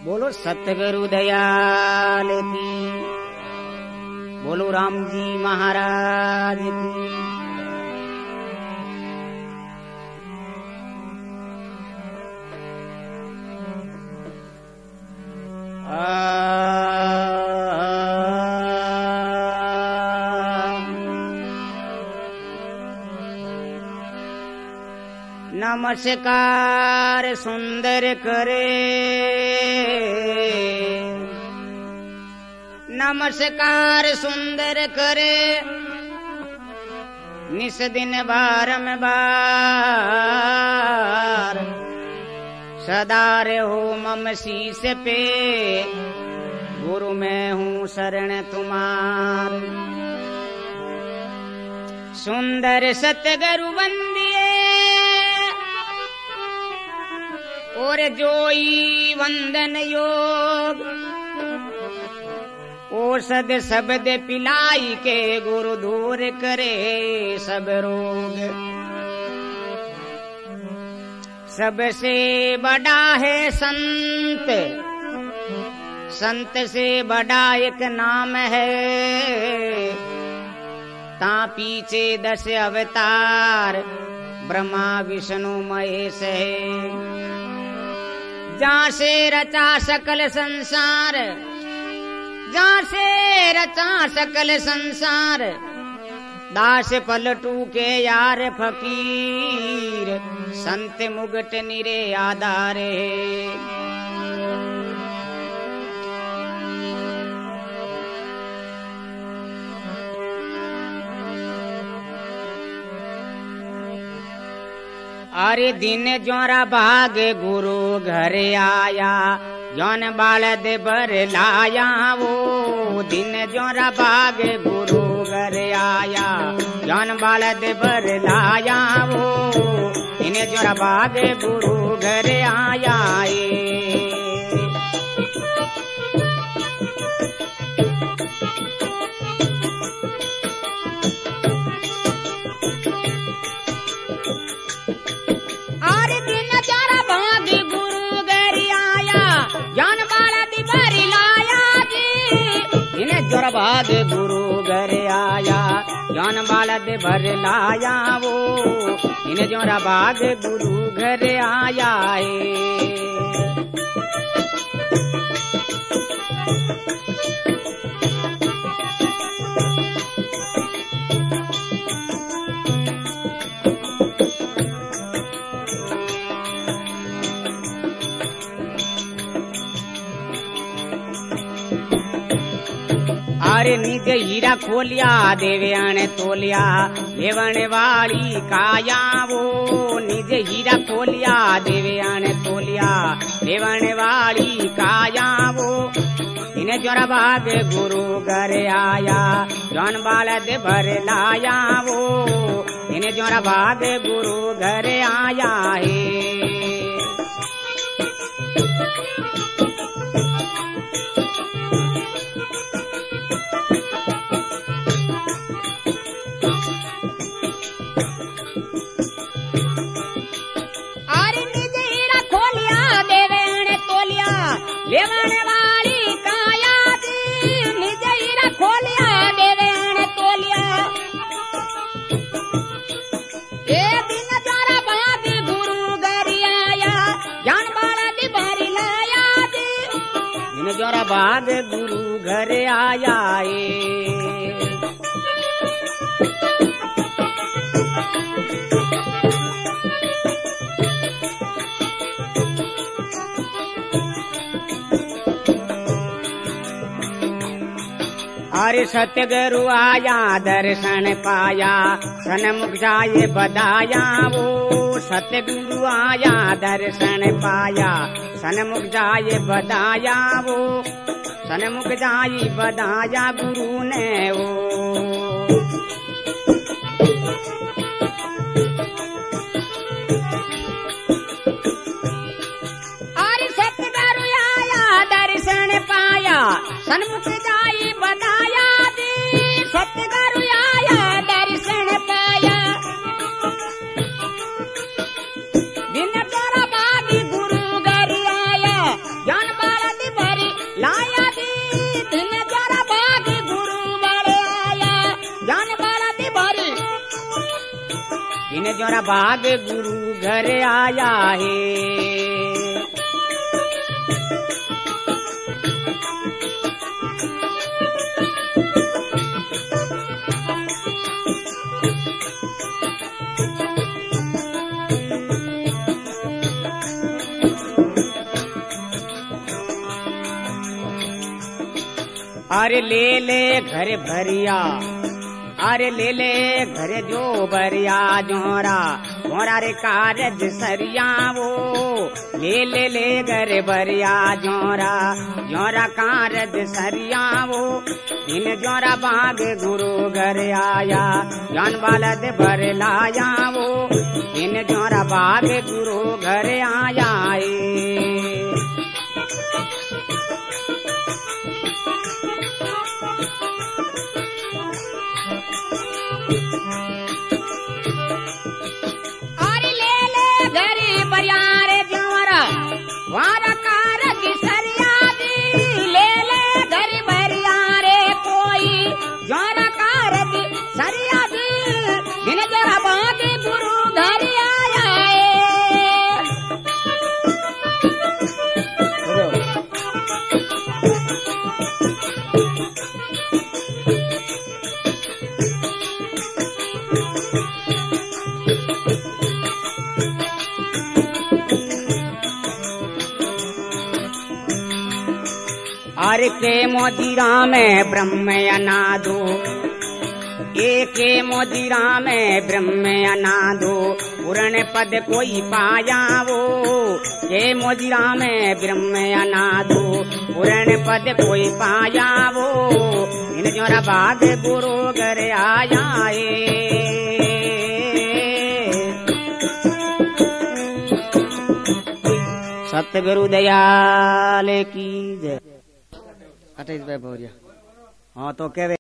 बोलो सतगुरु दयाल की, बोलो राम जी महाराज की। नमस्कार सुंदर करे, नमस्कार सुंदर करे, निस दिन बारंबार सदा रहो मम शीस पे, गुरु मैं हूँ शरण तुम्हार। सुंदर सतगुरु वंदिए और जोई वंदन योग, औषध शब्द पिलाई के गुरु दूर करे सब रोग। सबसे बड़ा है संत, संत से बड़ा एक नाम है, ता पीछे 10 अवतार ब्रह्मा विष्णु महेश है। जहाँ से रचा सकल संसार, जहाँ से रचा सकल संसार, दास पलटू के यार फकीर, संत मुगट निरे आधारे। अरे दिन जोरा भाग गुरु घर आया, जौन बालद बर लाया वो। दिन जोरा भाग गुरु घर आया, जौन बालद बर लाया वो। दिन जोरा भाग गुरु घर आया भाग गुरु घर आया, जौन बालद भर लाया वो। इन जोरा भाग गुरु घर आया अरे निज हीरा खोलिया देव्यान तोलिया, लेवण वाली काया वो। निज हीरा खोलिया देव्यान तोलिया, लेवण वाली काया वो। इन जोरा भाग गुरु घर आया, जौन बालद भर लाया वो। इन जोरा भाग गुरु घर आया है। लेवण वाली काया दी, निज हीरा खोलिया देवेण तोलिया। ए दिन जोरा भाग गुरु घर आया, जान बाला दी भरी लाया दी। दिन जोरा भाग गुरु घर आया अरे सतगुरु आया दर्शन पाया, सन्मुख जाए बदाया वो। सतगुरु आया दर्शन पाया, सन्मुख जाए बदाया वो। सन्मुख जाए बदाया गुरु ने वो। अरे सतगुरु आया दर्शन पाया, सन्मुख जाए बदाया दी। सतगुरु आया दर्शन पाया, दिन जोरा भाग गुरु घर आया, जान बाला जोरा बाग गुरु घर आया है। अरे ले ले घर भरिया, अरे ले ले घर जो भरिया जोरा मोरा रे कारज सरिया वो ले ले घर भरिया जोरा जोरा कारज सरिया वो इन जोरा बाग गुरु घर आया जान बालद भर लाया वो इन जोरा बाग गुरु घर आया वारा कारज सरिया दी ले ले घर भरिया रे कोई जोरा कारज सरिया दी इन जरा बाग गुरु घर आया अरे के मोदिरा में ब्रह्म अनादो एक मोदिरा में ब्रह्म अनादो पूर्ण पद कोई पाया वो के मोदिरा में ब्रह्म अनादो पूर्ण पद कोई पाया वो इन जोरा बाग गुरु घर आया सतगुरु दयाल की जय। हाँ तो कहे